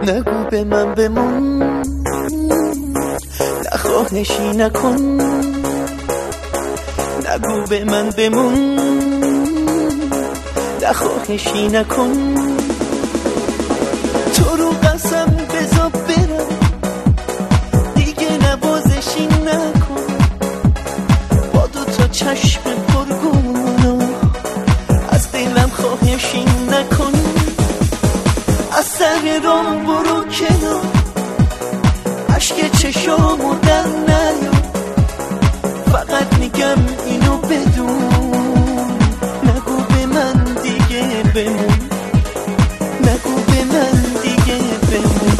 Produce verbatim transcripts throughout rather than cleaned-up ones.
نگو به من بمون، نخواهشی نکن. نگو به من بمون، نخواهشی نکن. تو رو قسم بذار برم، دیگه نوازشی نکن. با دو تا چشم پرگناه از دلم خواهشی نکن. از سر راه برو کنار، عشق چشامو در نیار. فقط میگم اینو بدون، نگو به من دیگه بمون. نگو به من دیگه بمون.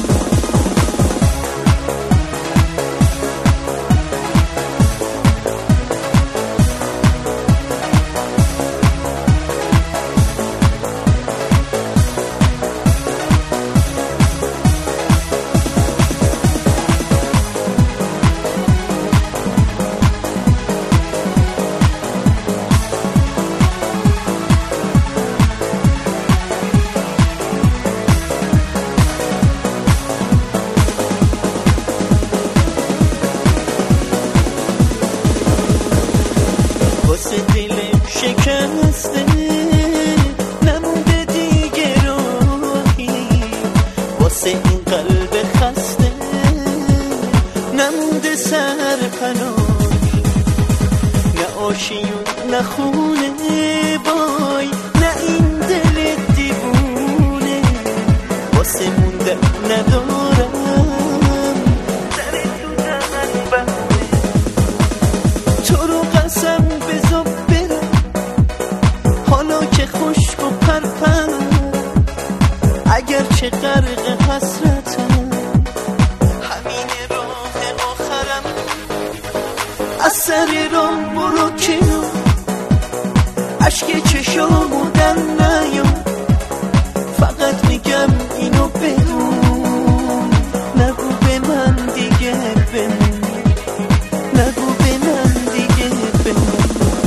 واسه دلم شکسته نمونده دیگه راهی، واسه این قلب خسته نمونده سرپناهی. نه آشیون نه خونه وای، نه این دل دیوونه. واسه موندن ندارم در تو دهن بهونه. تو رو قسم بذار برم، حالا که خشک و پرپر. اگر چه غرق حسرتم، همین راه آخرم. از سر راه برو کنار، عشق چشامو در نیار. فقط میگم اینو بدون، نگو به من دیگه بمون. نگو به من دیگه بمون.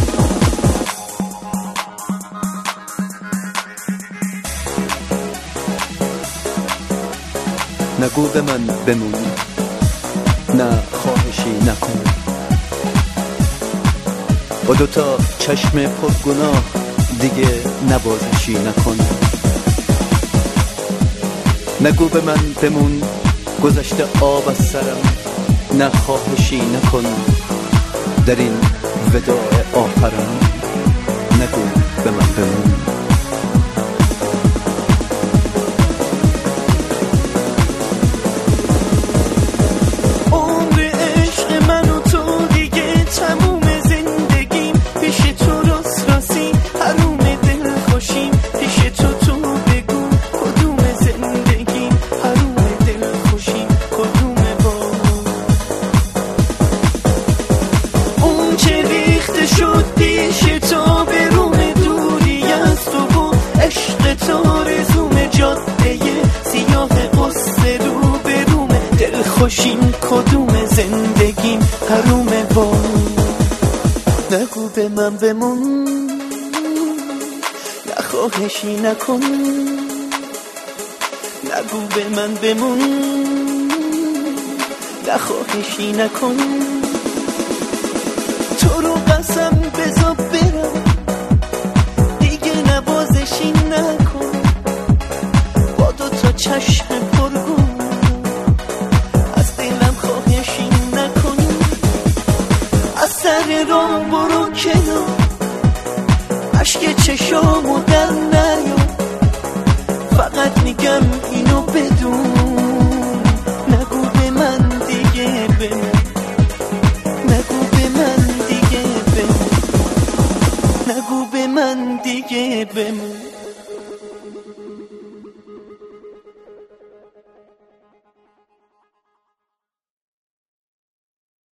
نگو به من بمون، نه خواهشی نکن. با دوتا چشم پرگناه دیگه نوازشی نکن. نگو به من بمون، گذشته آب از سرم، نه خواهشی نکن. در این وداع آخرم نگو به من بمون. خوشیم کدوم زندگیم حرومه با. نگو به من بمون، نخواهشی نکن. نگو به من بمون، نخواهشی نکن. تو رو قسم بذار برم، دیگه نوازشی نکن. با دو تا چشم پرگون سر راه برو کنار، عشق چشامو در نیار. فقط میگم اینو بدون، نگو به من دیگه بمون. نگو به من دیگه بمون. نگو به من دیگه بمون.